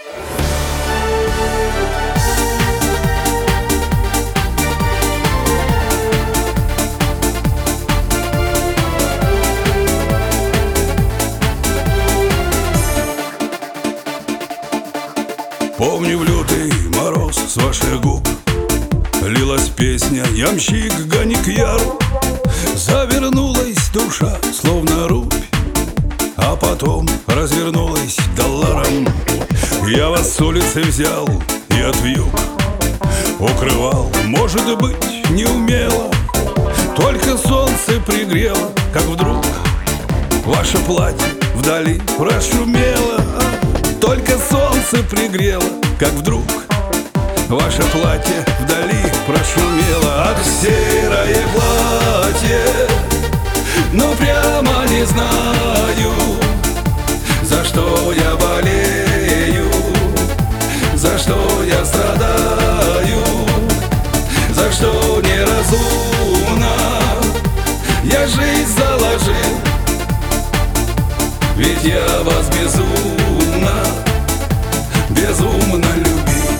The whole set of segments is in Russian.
Помню, в лютый мороз с ваших губ лилась песня «Ямщик, гони к яру». Завернулась душа, словно рубь, а потом развернулась долларом. Я вас с улицы взял и отвьюг, укрывал, может быть, неумело. Только солнце пригрело, как вдруг ваше платье вдали прошумело. Только солнце пригрело, как вдруг ваше платье вдали прошумело. Ах, серое платье, ну прямо не знаю, за что я болею, за что я страдаю, за что неразумно я жизнь заложил. Ведь я вас безумно любил.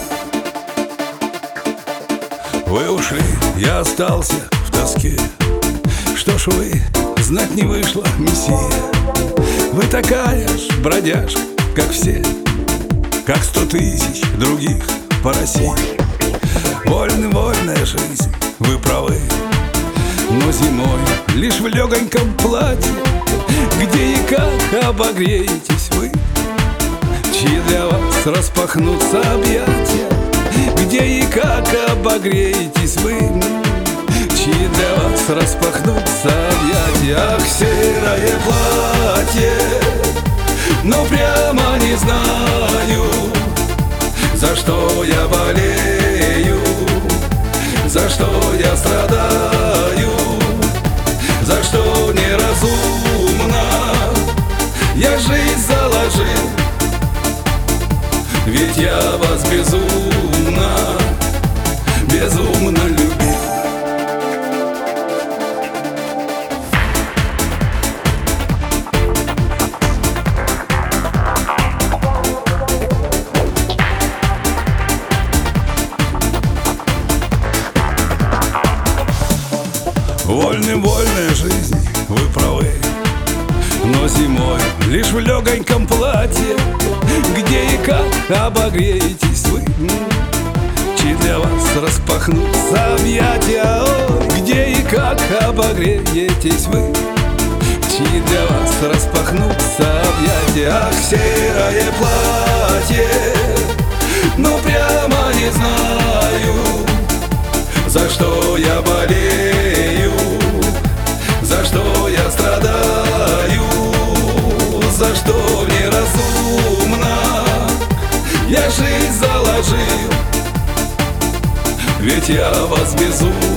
Вы ушли, я остался в тоске. Что ж вы, знать не вышло, мессия. Вы такая ж бродяжка, как все, как 100 тысяч других по России. Вольная жизнь, вы правы, но зимой лишь в легоньком платье, где и как обогреетесь вы, чьи для вас распахнутся объятия, где и как обогреетесь вы, чьи для вас распахнутся объятия. Ах, серое платье, ну прямо не знаю, за что я болею, за что я страдаю, за что неразумно я жизнь заложил. Ведь я вас безумно любил. Вольная жизнь, вы правы, но зимой лишь в легоньком платье, где и как обогреетесь вы, чьи для вас распахнутся объятия. Ой, где и как обогреетесь вы, чьи для вас распахнутся объятия. Ах, серое платье, ну прямо не знаю, за что я болею, за что я страдаю, за что неразумно я жизнь заложил. Ведь я вас безумно